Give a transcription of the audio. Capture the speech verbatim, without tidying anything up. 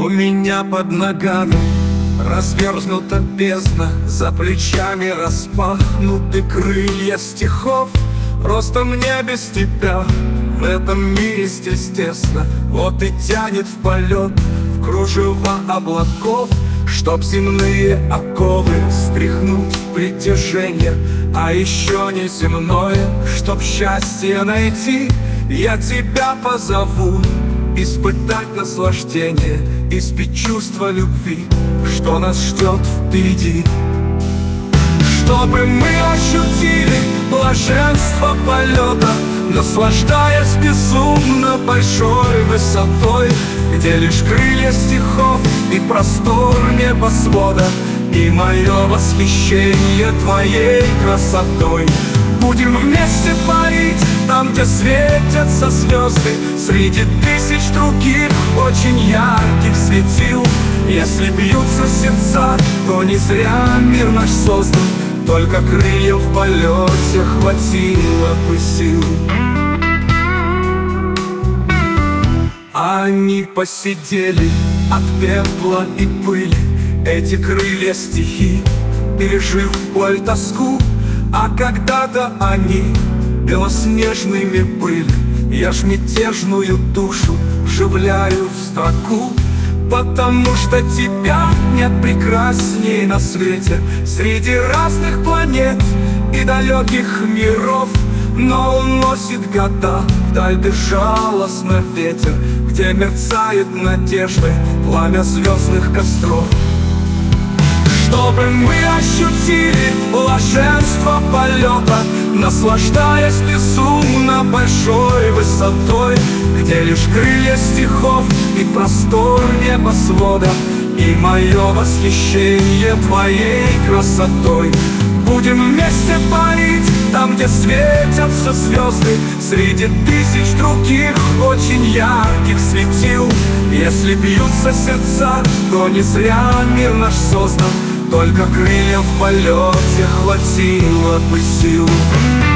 У меня под ногами разверзнута бездна, за плечами распахнуты крылья стихов. Просто мне без тебя в этом мире здесь тесно. Вот и тянет в полет, в кружево облаков, чтоб земные оковы стряхнуть в притяжение. А еще не земное, чтоб счастье найти, я тебя позову испытать наслаждение, испить чувство любви, что нас ждет впереди. Чтобы мы ощутили блаженство полета, наслаждаясь безумно большой высотой, где лишь крылья стихов и простор небосвода, и мое восхищение твоей красотой. Будем вместе парить там, где светятся звезды, среди тысяч других очень ярких светил. Если бьются сердца, то не зря мир наш создан, только крыльев в полете хватило бы сил. Они посидели от пепла и пыли, эти крылья стихи, пережив боль, тоску. А когда-то они белоснежными были, я ж мятежную душу вживляю в строку. Потому что тебя нет прекрасней на свете, среди разных планет и далеких миров. Но уносит года вдаль безжалостно ветер, где мерцает надеждой пламя звездных костров. Чтобы мы ощутили блаженство полета, наслаждаясь безумно большой высотой, где лишь крылья стихов и простор небосвода, и мое восхищение твоей красотой. Будем вместе парить там, где светятся звезды, среди тысяч других очень ярких светил. Если бьются сердца, то не зря мир наш создан, только крыльев в полете хватило бы сил.